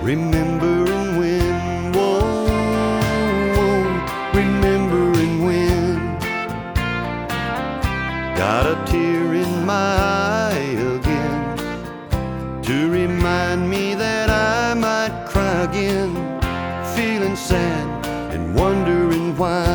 remembering when, whoa, remembering when. Got a tear in my eye again to remind me that I might cry again, feeling sad and wondering why.